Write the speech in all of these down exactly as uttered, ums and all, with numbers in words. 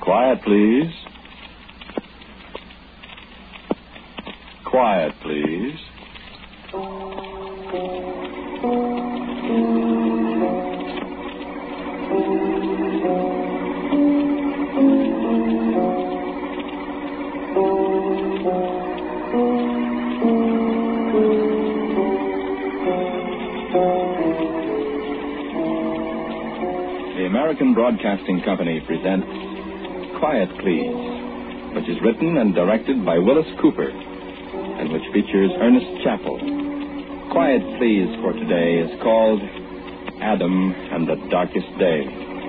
Quiet, please. Quiet, please. The American Broadcasting Company presents Quiet, Please, which is written and directed by Willis Cooper, and which features Ernest Chappell. Quiet, Please for today is called Adam and the Darkest Day.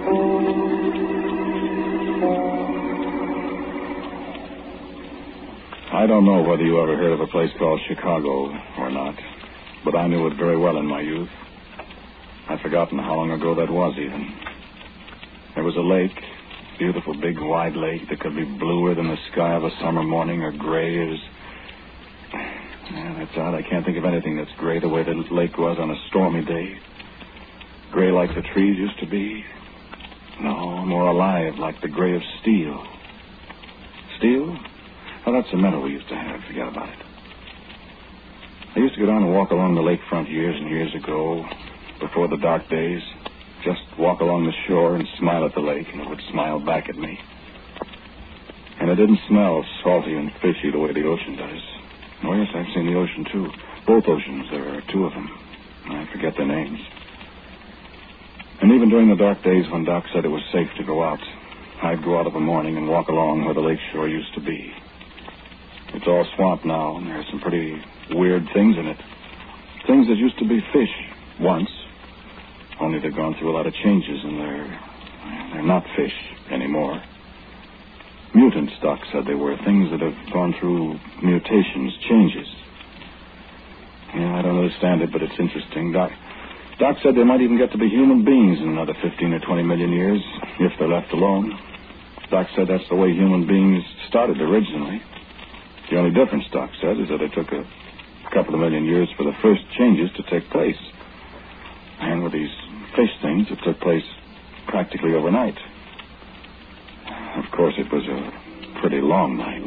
I don't know whether you ever heard of a place called Chicago or not, but I knew it very well in my youth. I've forgotten how long ago that was even. There was a lake, beautiful big wide lake that could be bluer than the sky of a summer morning or gray as... Yeah, that's odd. I can't think of anything that's gray the way the lake was on a stormy day. Gray like the trees used to be. No, more alive like the gray of steel. Steel? Oh, that's the metal we used to have. Forget about it. I used to go down and walk along the lakefront years and years ago, before the dark days. Just walk along the shore and smile at the lake, and it would smile back at me. And it didn't smell salty and fishy the way the ocean does. Oh, yes, I've seen the ocean, too. Both oceans. There are two of them. I forget their names. And even during the dark days when Doc said it was safe to go out, I'd go out of a morning and walk along where the lake shore used to be. It's all swamp now, and there's some pretty weird things in it. Things that used to be fish once. Only they've gone through a lot of changes, and they're, they're not fish anymore. Mutants, Doc said they were. Things that have gone through mutations, changes. Yeah, I don't understand it, but it's interesting. Doc, Doc said they might even get to be human beings in another fifteen or twenty million years, if they're left alone. Doc said that's the way human beings started originally. The only difference, Doc said, is that it took a couple of million years for the first changes to take place. And with these fish things, it took place practically overnight. Of course, it was a pretty long night.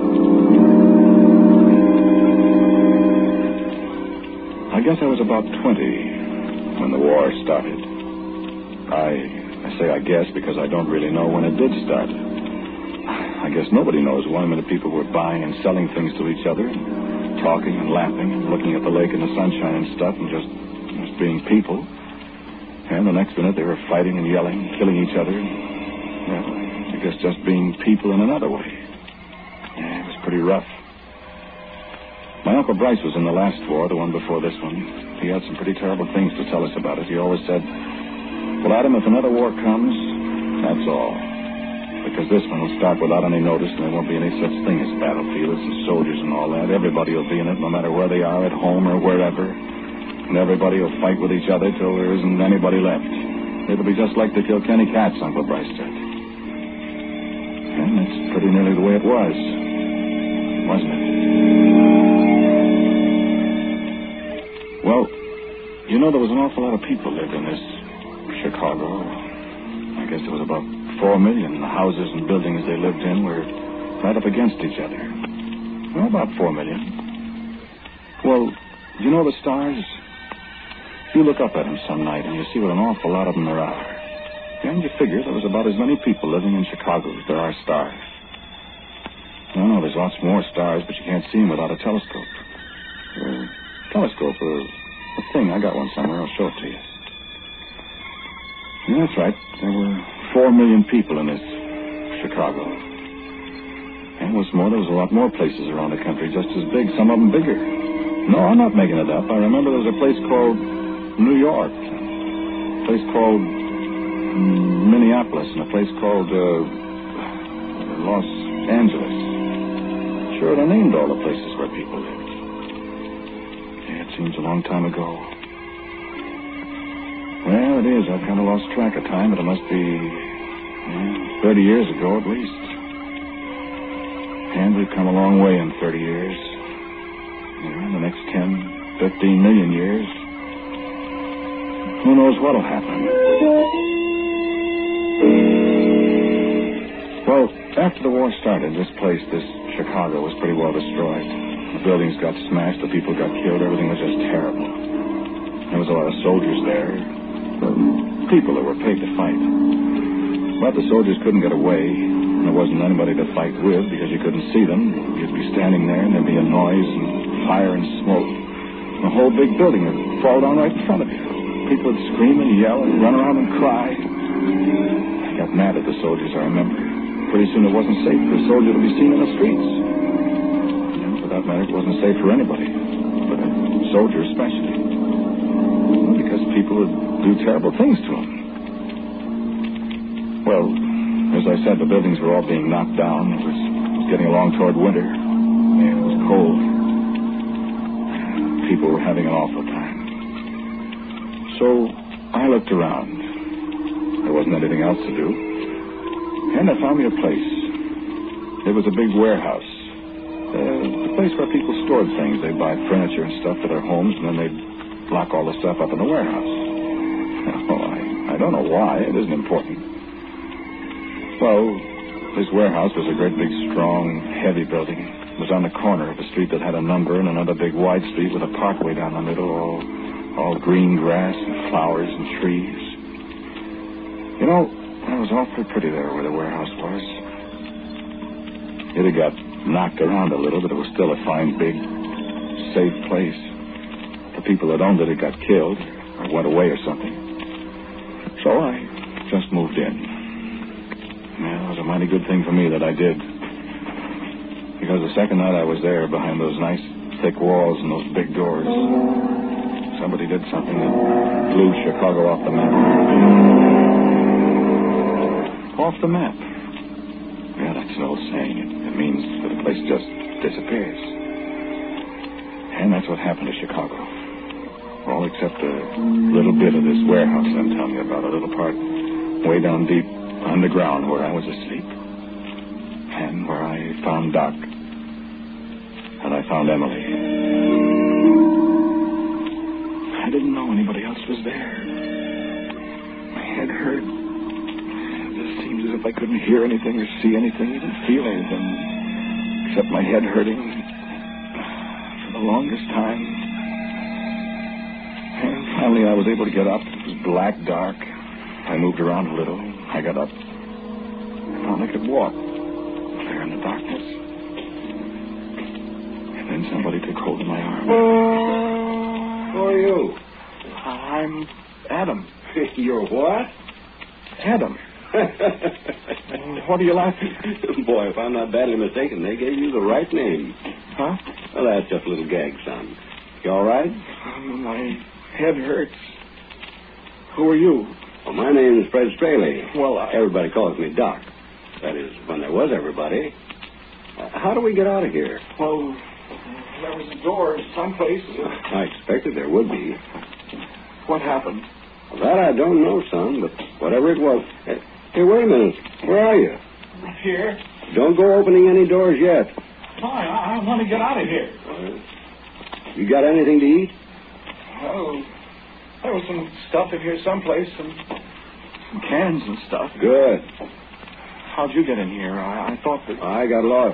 I guess I was about twenty when the war started. I, I say I guess because I don't really know when it did start. I guess nobody knows when many people were buying and selling things to each other, and talking and laughing and looking at the lake in the sunshine and stuff, and just, just being people. And the next minute they were fighting and yelling, killing each other. Well, I guess just being people in another way. Yeah, it was pretty rough. My Uncle Bryce was in the last war, the one before this one. He had some pretty terrible things to tell us about it. He always said, well, Adam, if another war comes, that's all. Because this one will start without any notice, and there won't be any such thing as battlefields and soldiers and all that. Everybody will be in it, no matter where they are, at home or wherever. And everybody will fight with each other till there isn't anybody left. It'll be just like the Kilkenny Cats, Uncle Bryce said. And that's pretty nearly the way it was, wasn't it? Well, you know, there was an awful lot of people lived in this Chicago. I guess there was about four million. The houses and buildings they lived in were right up against each other. Well, about four million. Well, you know the stars? You look up at them some night and you see what an awful lot of them there are. And you figure there was about as many people living in Chicago as there are stars. No, no, there's lots more stars, but you can't see them without a telescope. Uh, telescope, uh, a thing. I got one somewhere. I'll show it to you. Yeah, that's right. There were four million people in this Chicago. And what's more, there was a lot more places around the country just as big, some of them bigger. No, I'm not making it up. I remember there was a place called New York, a place called Minneapolis, and a place called uh, Los Angeles. Sure, they named all the places where people lived. Yeah, it seems a long time ago. Well, it is. I've kind of lost track of time, but it must be yeah, thirty years ago at least. And we've come a long way in thirty years. Yeah, in the next ten, fifteen million years, who knows what'll happen. Well, After the war started, this place, this Chicago, was pretty well destroyed. The buildings got smashed, the people got killed, everything was just terrible. There was a lot of soldiers there, people that were paid to fight. But the soldiers couldn't get away, and there wasn't anybody to fight with because you couldn't see them. You'd be standing there, and there'd be a noise and fire and smoke. The whole big building would fall down right in front of you. People would scream and yell and run around and cry. I got mad at the soldiers, I remember. Pretty soon it wasn't safe for a soldier to be seen in the streets. And for that matter, it wasn't safe for anybody, but a soldier especially. Well, because people would do terrible things to him. Well, as I said, the buildings were all being knocked down. It was getting along toward winter. It was cold. People were having an awful time. So I looked around. There wasn't anything else to do. And I found me a place. It was a big warehouse. Uh, a place where people stored things. They'd buy furniture and stuff for their homes, and then they'd lock all the stuff up in the warehouse. Oh, I, I don't know why. It isn't important. Well, this warehouse was a great big, strong, heavy building. It was on the corner of a street that had a number and another big wide street with a parkway down the middle, all, all green grass and flowers and trees. You know, it was awfully pretty there where the warehouse was. It had got knocked around a little, but it was still a fine, big, safe place. The people that owned it had got killed or went away or something. So I just moved in. Yeah, it was a mighty good thing for me that I did. Because the second night I was there behind those nice thick walls and those big doors, somebody did something that blew Chicago off the map. Off the map. Yeah, that's an old saying. It, it means that a place just disappears. And that's what happened to Chicago. All except a little bit of this warehouse I'm telling you about, a little part way down deep underground where I was asleep. And where I found Doc. And I found Emily. I didn't know anybody else was there. My head hurt. It just seemed as if I couldn't hear anything or see anything, even feel anything, except my head hurting for the longest time. And finally I was able to get up. It was black dark. I moved around a little. I got up. I found I could walk there in the darkness. And then somebody took hold of my arm. Who are you? I'm Adam. You're what? Adam. What are you laughing at? Boy, if I'm not badly mistaken, they gave you the right name. Huh? Well, that's just a little gag, son. You all right? Um, my head hurts. Who are you? Well, my name is Fred Straley. Well, I... Everybody calls me Doc. That is, when there was everybody. Uh, how do we get out of here? Well, there was a door someplace. I expected there would be. What happened? Well, that I don't know, son, but whatever it was... Hey, hey, wait a minute. Where are you? Here. Don't go opening any doors yet. No, I, I want to get out of here. Uh, you got anything to eat? Oh, there was some stuff in here someplace, some, some cans and stuff. Good. How'd you get in here? I, I thought that... I got lost.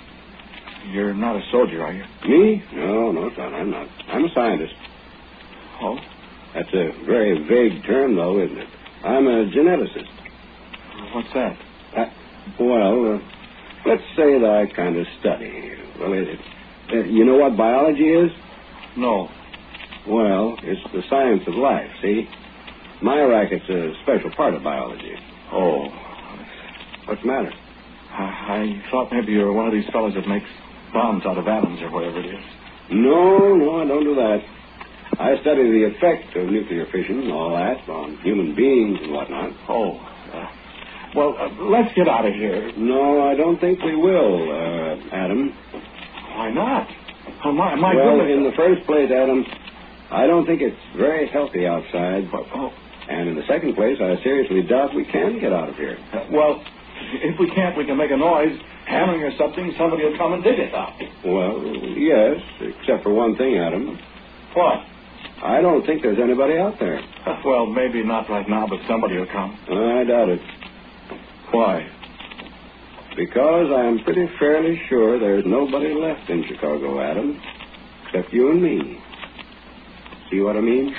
You're not a soldier, are you? Me? No, no, son, I'm not. I'm a scientist. Oh? That's a very vague term, though, isn't it? I'm a geneticist. What's that? Uh, well, uh, let's say that I kind of study. Well, it, it, uh, you know what biology is? No. Well, it's the science of life, see? My racket's a special part of biology. Oh. What's the matter? I, I thought maybe you were one of these fellows that makes bombs out of atoms or whatever it is. No, no, I don't do that. I study the effect of nuclear fission and all that on human beings and whatnot. Oh. Uh, well, uh, let's get out of here. No, I don't think we will, uh, Adam. Why not? Oh, my, my well, goodness. in the first place, Adam, I don't think it's very healthy outside. But, oh. And in the second place, I seriously doubt we can get out of here. Uh, well, if we can't, we can make a noise, hammering or something. Somebody will come and dig us out. Well, yes, except for one thing, Adam. What? I don't think there's anybody out there. Uh, well, maybe not right now, but somebody will come. I doubt it. Why? Because I'm pretty fairly sure there's nobody left in Chicago, Adam, except you and me. See what I mean?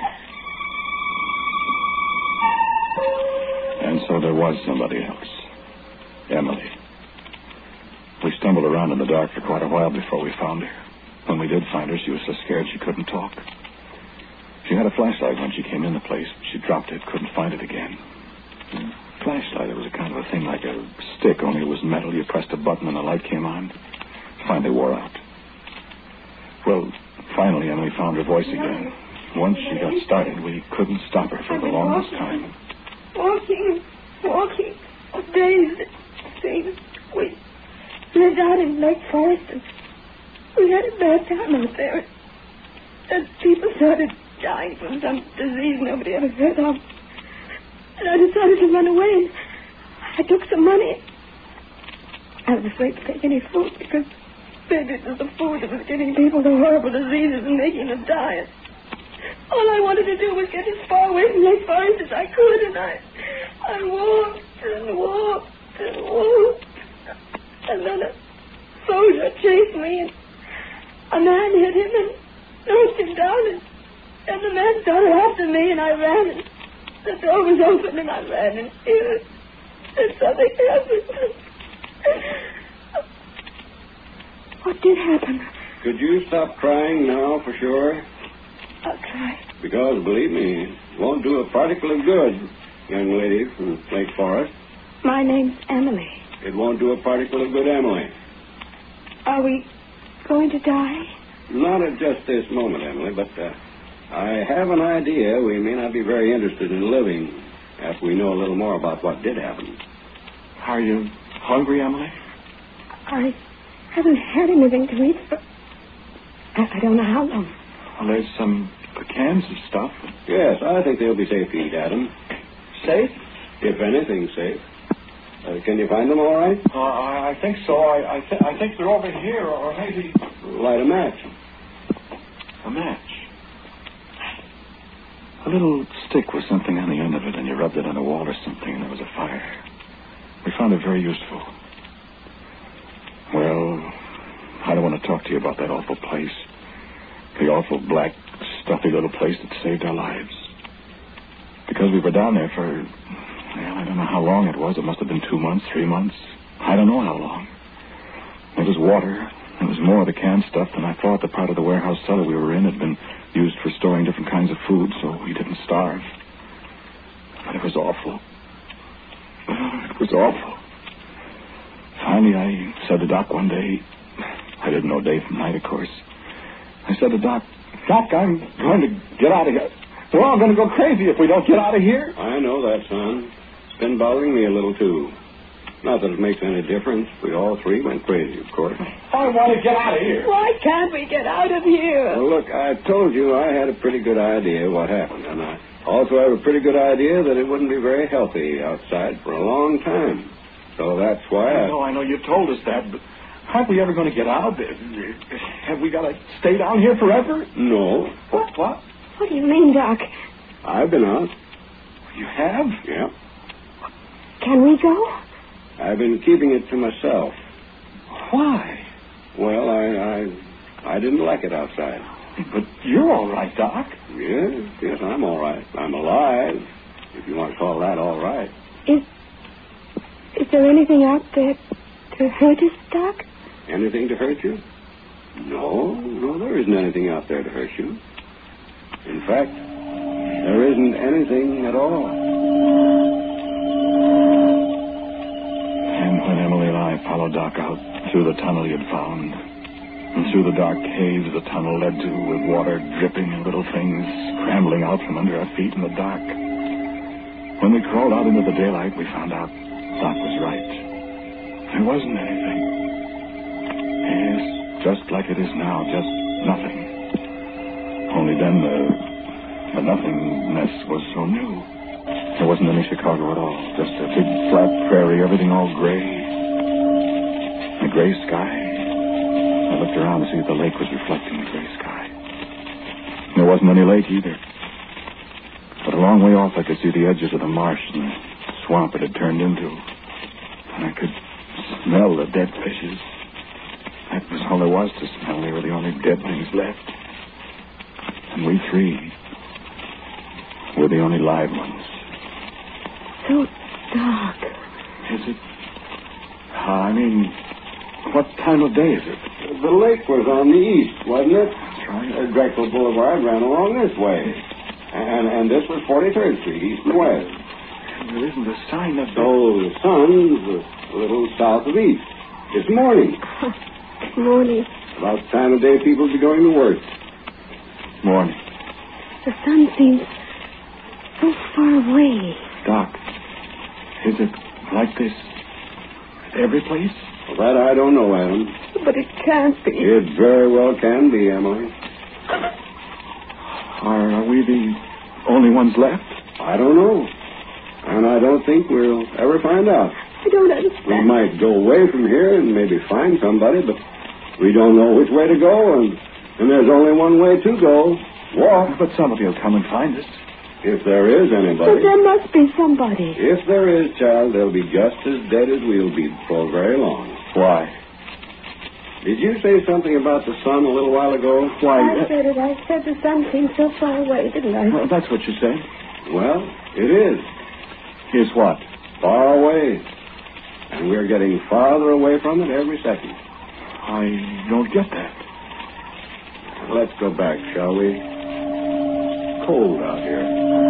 And so there was somebody else. Emily. We stumbled around in the dark for quite a while before we found her. When we did find her, she was so scared she couldn't talk. She had a flashlight when she came in the place. She dropped it, couldn't find it again. The flashlight, it was a kind of a thing like a stick, only it was metal. You pressed a button and the light came on. Finally wore out. Well, finally Emily found her voice again. Once she got started, we couldn't stop her for the longest time. Walking, walking, for days, it seems. We lived out in Lake Forest, and we had a bad time out there. And people started dying from some disease nobody ever heard of. And I decided to run away, and I took some money. I was afraid to take any food, because maybe it was the food that was giving people the horrible diseases and making them die. All I wanted to do was get as far away from Lake Forest as I could, and I, I walked and walked and walked. And then a soldier chased me, and a man hit him and knocked him down, and, and the man started after me, and I ran, and the door was open, and I ran, and here, and something happened. What did happen? Could you stop crying now for sure? I'll try. Because, believe me, it won't do a particle of good, young lady from Lake Forest. My name's Emily. It won't do a particle of good, Emily. Are we going to die? Not at just this moment, Emily, but uh, I have an idea we may not be very interested in living after we know a little more about what did happen. Are you hungry, Emily? I haven't had anything to eat for... I, I don't know how long. Well, there's some cans of stuff. Yes, I think they'll be safe to eat, Adam. Safe? If anything, safe. Uh, can you find them all right? Uh, I, I think so. I I, th- I think they're over here, or maybe... Light a match. A match. A little stick with something on the end of it, and you rubbed it on a wall or something, and there was a fire. We found it very useful. Well, I don't want to talk to you about that awful place. The awful, black, stuffy little place that saved our lives. Because we were down there for, well, I don't know how long it was. It must have been two months, three months. I don't know how long. There was water. There was more of the canned stuff than I thought. The part of the warehouse cellar we were in had been used for storing different kinds of food, so we didn't starve. But it was awful. It was awful. Finally, I said to Doc one day, I didn't know day from night, of course. I said to Doc, Doc, I'm going to get out of here. We're all going to go crazy if we don't get out of here. I know that, son. It's been bothering me a little, too. Not that it makes any difference. We all three went crazy, of course. I want to get out of here. Why can't we get out of here? Well, look, I told you I had a pretty good idea what happened, and I also have a pretty good idea that it wouldn't be very healthy outside for a long time. So that's why I... I know, I know, you told us that, but aren't we ever going to get out? Have we got to stay down here forever? No. What? What? What do you mean, Doc? I've been out. You have? Yeah. Can we go? I've been keeping it to myself. Why? Well, I, I, I didn't like it outside. But you're all right, Doc. Yes, yes, I'm all right. I'm alive, if you want to call that all right. Is, is there anything out there to hurt us, Doc? Anything to hurt you? No, no, there isn't anything out there to hurt you. In fact, there isn't anything at all. And when Emily and I followed Doc out through the tunnel he had found, and through the dark caves the tunnel led to, with water dripping and little things scrambling out from under our feet in the dark, when we crawled out into the daylight, we found out Doc was right. There wasn't anything. Yes, just like it is now, just nothing. Only then the, the nothingness was so new. There wasn't any Chicago at all. Just a big flat prairie, everything all gray. A gray sky. I looked around to see if the lake was reflecting the gray sky. There wasn't any lake either. But a long way off I could see the edges of the marsh and the swamp it had turned into. And I could smell the dead fishes. That was all there was to smell. They were the only dead things left. And we three were the only live ones. So dark. Is it? I mean, what time of day is it? The lake was on the east, wasn't it? That's right. Uh, Drexel Boulevard ran along this way. And and this was forty-third Street, east and west. There isn't a sign of... So the sun's a little south of east. It's morning. Morning. About the time of day people be going to work. Morning. The sun seems so far away. Doc, is it like this at every place? Well, that I don't know, Adam. But it can't be. It very well can be, Emily. Are, are we the only ones left? I don't know. And I don't think we'll ever find out. I don't understand. We might go away from here and maybe find somebody, but we don't know which way to go, and, and there's only one way to go. Walk. But somebody will come and find us. If there is But anybody. there must be somebody. If there is, child, they'll be just as dead as we'll be before very long. Why? Did you say something about the sun a little while ago? Why? I said it. I said the sun seemed so far away, didn't I? Well, that's what you said. Well, it is. Is what? Far away. And we're getting farther away from it every second. I don't get that. Let's go back, shall we? It's cold out here.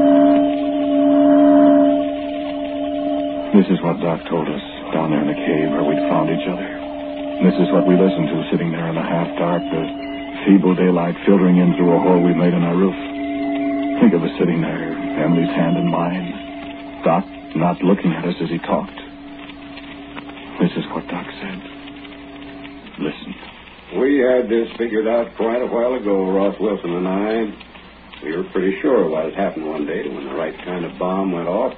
This is what Doc told us down there in the cave where we'd found each other. This is what we listened to sitting there in the half-dark, the feeble daylight filtering in through a hole we made in our roof. Think of us sitting there, Emily's hand in mine. Doc not looking at us as he talked. This is what Doc said. Listen. We had this figured out quite a while ago, Ross Wilson and I. We were pretty sure what had happened one day when the right kind of bomb went off.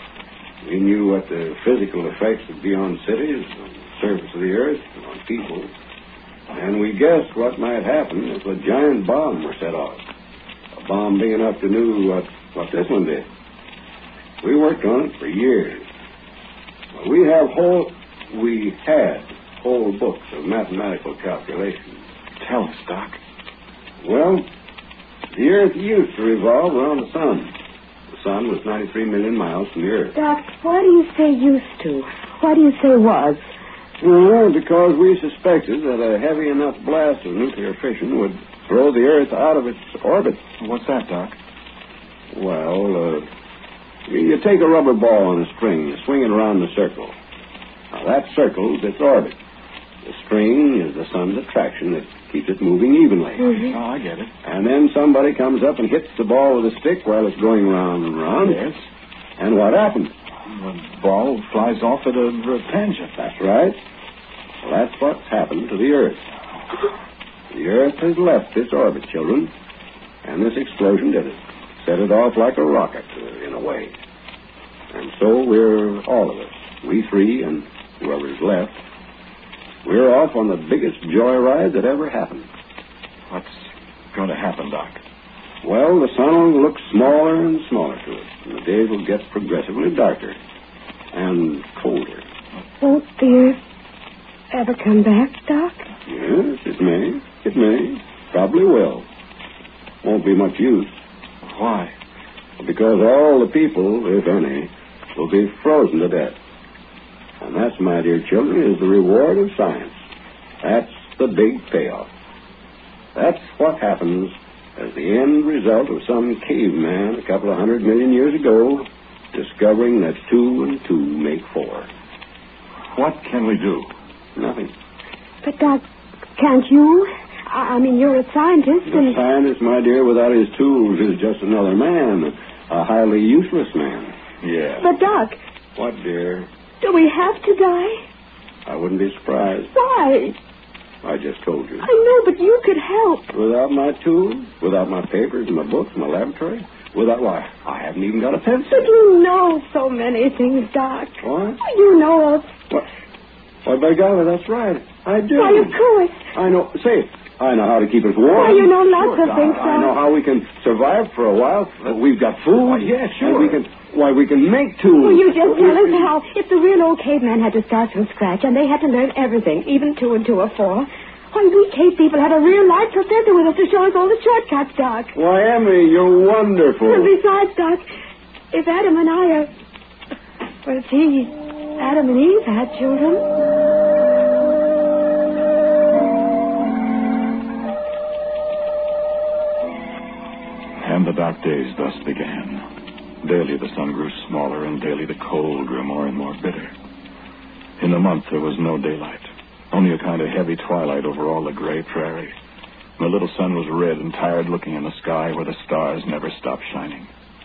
We knew what the physical effects would be on cities, on the surface of the earth, and on people. And we guessed what might happen if a giant bomb were set off. A bomb big enough to do what, what this one did. We worked on it for years. We have whole, we had whole books of mathematical calculations. Tell us, Doc. Well, the Earth used to revolve around the sun. The sun was ninety-three million miles from the Earth. Doc, why do you say used to? Why do you say was? Well, because we suspected that a heavy enough blast of nuclear fission would throw the Earth out of its orbit. What's that, Doc? Well, uh, you take a rubber ball on a string, you swing it around the circle. Now, that circles its orbit. The string is the sun's attraction that keeps it moving evenly. Mm-hmm. Oh, I get it. And then somebody comes up and hits the ball with a stick while it's going round and round. Yes. And what happens? The ball flies off at a, a tangent. That's right. Well, that's what's happened to the Earth. The Earth has left its orbit, children. And this explosion did it. Set it off like a rocket, uh, in a way. And so we're all of us, we three and whoever's left, we're off on the biggest joyride that ever happened. What's going to happen, Doc? Well, the sun will look smaller and smaller to us, and the days will get progressively darker and colder. Won't the Earth ever come back, Doc? Yes, it may. It may. Probably will. Won't be much use. Why? Because all the people, if any, will be frozen to death. And that's, my dear children, is the reward of science. That's the big payoff. That's what happens as the end result of some caveman a couple of hundred million years ago discovering that two and two make four. What can we do? Nothing. But, Doc, can't you? I, I mean, you're a scientist The and... scientist, my dear, without his tools is just another man, a highly useless man. Yeah. But, Doc, What, dear? do we have to die? I wouldn't be surprised. Why? I just told you. I know, but you could help. Without my tools, without my papers and my books, my laboratory, without why, I haven't even got a pencil. But you know so many things, Doc. What? You know of... What? Why, by golly, that's right. I do. Why, of course. I know. Say it. I know how to keep us warm. Why, you know lots Sure, of things, I, I know Doc. how we can survive for a while. Uh, we've got food. Oh, yeah, And sure. we can. Why, we can make tools. Well, you just tell us how. If the real old caveman had to start from scratch and they had to learn everything, even two and two are four, why, we cave people had a real live professor with us to show us all the shortcuts, Doc. Why, Emily, you're wonderful. And besides, Doc, if Adam and I are... Well, gee, Adam and Eve had children. And the dark days thus began. Daily the sun grew smaller, and daily the cold grew more and more bitter. In a month there was no daylight. Only a kind of heavy twilight over all the gray prairie. The little sun was red and tired looking in the sky where the stars never stopped shining.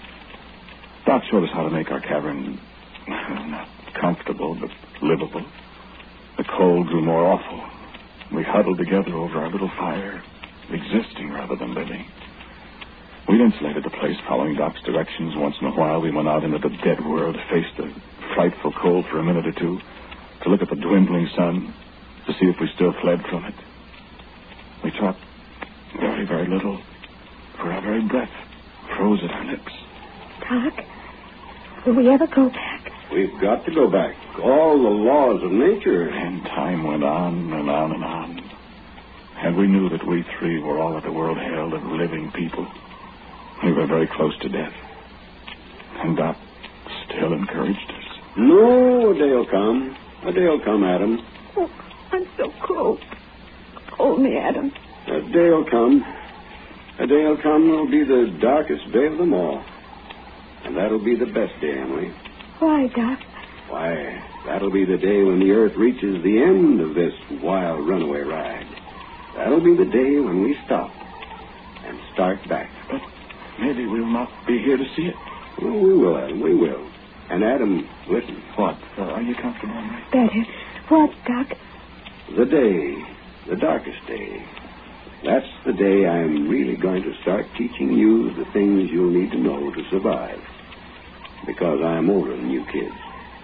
Doc showed us how to make our cavern not comfortable, but livable. The cold grew more awful. We huddled together over our little fire, existing rather than living. We'd insulated the place following Doc's directions. Once in a while we went out into the dead world, faced the frightful cold for a minute or two, to look at the dwindling sun, to see if we still fled from it. We talked very, very little, for our very breath froze at our lips. Doc, will we ever go back? We've got to go back. All the laws of nature. And time went on and on and on. And we knew that we three were all that the world held of living people. We were very close to death. And Doc still encouraged us. No, a day'll come. A day'll come, Adam. Oh, I'm so cold. Hold me, Adam. A day'll come. A day'll come that'll be the darkest day of them all. And that'll be the best day, Emily. Why, Doc? Why, that'll be the day when the earth reaches the end of this wild runaway ride. That'll be the day when we stop and start back. But maybe we'll not be here to see it. Oh, we will, Adam. We will. And Adam, listen. What? Uh, are you comfortable, Emily? Better. What, Doc? The day, the darkest day. That's the day I'm really going to start teaching you the things you'll need to know to survive. Because I'm older than you kids.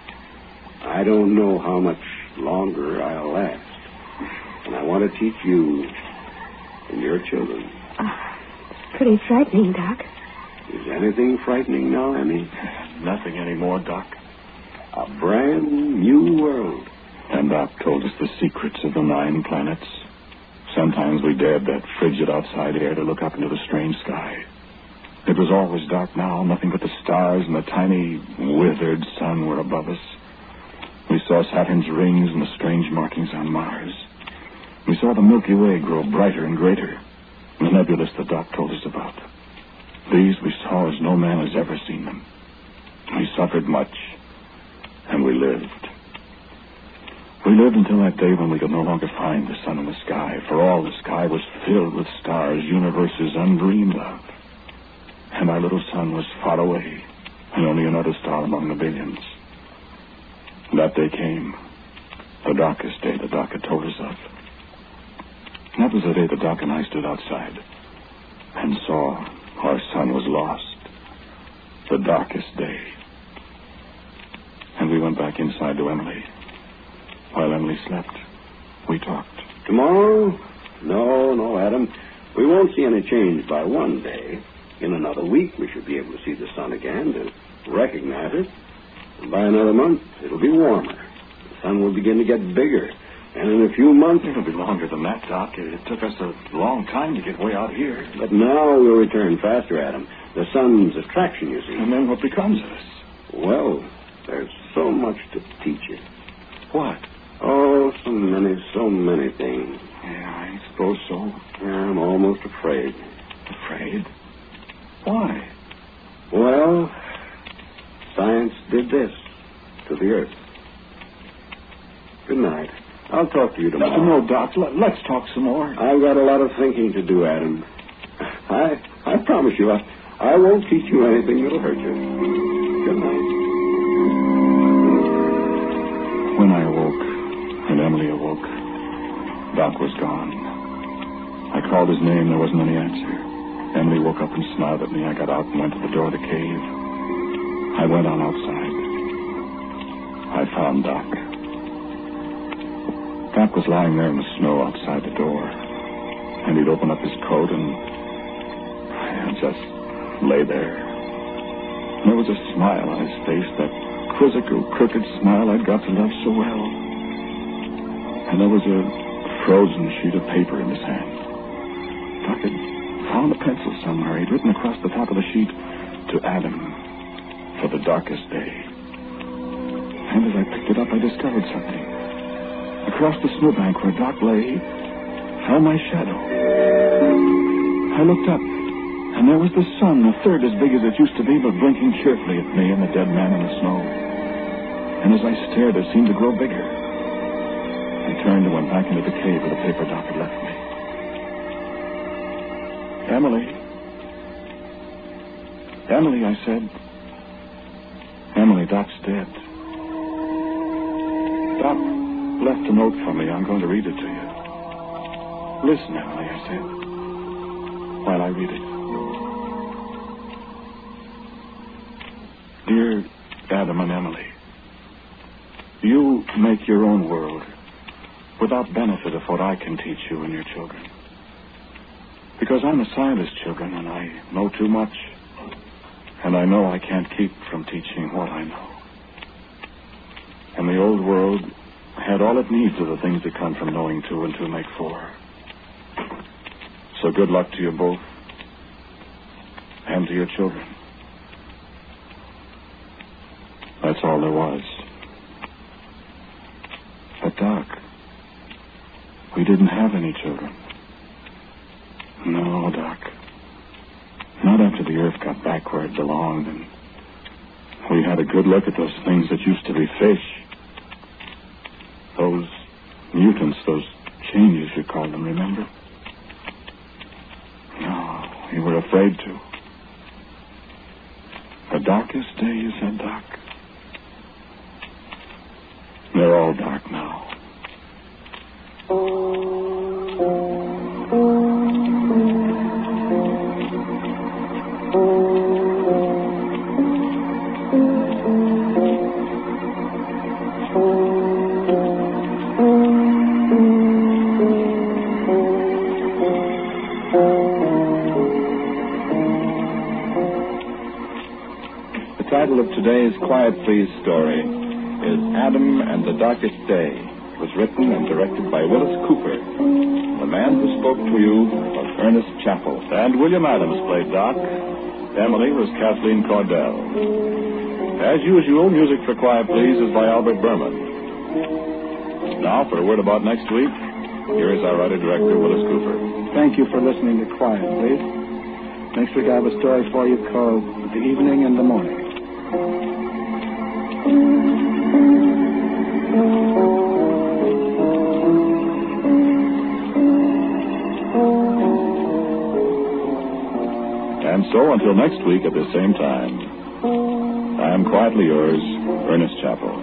I don't know how much longer I'll last. And I want to teach you and your children. Uh, pretty frightening, Doc. Is anything frightening now, Emmy? Nothing anymore, Doc. A brand new world. And Doc told us the secrets of the nine planets. Sometimes we dared that frigid outside air to look up into the strange sky. It was always dark now. Nothing but the stars and the tiny, withered sun were above us. We saw Saturn's rings and the strange markings on Mars. We saw the Milky Way grow brighter and greater. The nebulous the Doc told us about. These we saw as no man has ever seen them. We suffered much, and we lived. We lived until that day when we could no longer find the sun in the sky, for all the sky was filled with stars, universes undreamed of. And our little sun was far away, and only another star among the billions. That day came, the darkest day the Doc had told us of. That was the day the Doc and I stood outside and saw our sun was lost. The darkest day. And we went back inside to Emily. While Emily slept, we talked. Tomorrow? No, no, Adam. We won't see any change by one day. In another week, we should be able to see the sun again, to recognize it. And by another month, it'll be warmer. The sun will begin to get bigger. And in a few months... It'll be longer than that, Doc. It, it took us a long time to get way out here. But now we'll return faster, Adam. The sun's attraction, you see. And then what becomes of us? Well, there's so much to teach you. What? Oh, so many, so many things. Yeah, I suppose so. Yeah, I'm almost afraid. Afraid? Why? Well, science did this to the Earth. Good night. I'll talk to you tomorrow. No, no, Doc. Let, let's talk some more. I've got a lot of thinking to do, Adam. I I promise you, I, I won't teach you anything that'll hurt you. Good night. When I awoke, and Emily awoke, Doc was gone. I called his name. There wasn't any answer. Emily woke up and smiled at me. I got out and went to the door of the cave. I went on outside. I found Doc. Doc was lying there in the snow outside the door. And he'd opened up his coat and, and just lay there. There was a smile on his face, that quizzical, crooked smile I'd got to love so well. And there was a frozen sheet of paper in his hand. Doc had found a pencil somewhere. He'd written across the top of the sheet, "To Adam, for the darkest day." And as I picked it up, I discovered something. Across the snowbank where Doc lay, fell my shadow. I looked up, and there was the sun, a third as big as it used to be, but blinking cheerfully at me and the dead man in the snow. And as I stared, it seemed to grow bigger. I turned and went back into the cave where the paper Doc had left me. "Emily. Emily," I said. "Emily, Doc's dead." Doc left a note for me. I'm going to read it to you. "Listen, Emily," I said, while I read it. "Dear Adam and Emily, you make your own world without benefit of what I can teach you and your children. Because I'm a scientist, children, and I know too much. And I know I can't keep from teaching what I know. And the old world had all it needs of the things that come from knowing two and two make four. So good luck to you both and to your children." That's all there was. But, Doc, we didn't have any children. No, Doc. Not after the Earth got back where it belonged, and we had a good look at those things that used to be fish. Those mutants, those changes, you called them, remember? No, we were afraid to. The darkest day, you said, Doc? They're all dark now. The title of today's Quiet Please story is Adam and the Darkest Day. It was written and directed by Willis Cooper. The man who spoke to you was Ernest Chappell. And William Adams played Doc. Emily was Kathleen Cordell. As usual, music for Quiet Please is by Albert Berman. Now, for a word about next week, here is our writer-director, Willis Cooper. Thank you for listening to Quiet Please. Next week I have a story for you called The Evening and the Morning. And so, until next week at the same time, I am quietly yours, Ernest Chappell.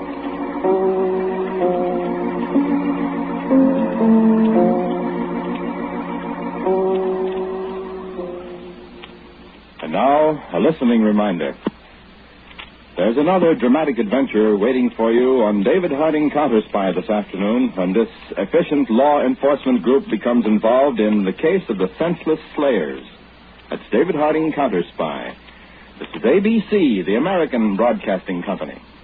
And now, a listening reminder. There's another dramatic adventure waiting for you on David Harding Counter Spy this afternoon when this efficient law enforcement group becomes involved in the case of the senseless slayers. That's David Harding Counter Spy. This is A B C, the American Broadcasting Company.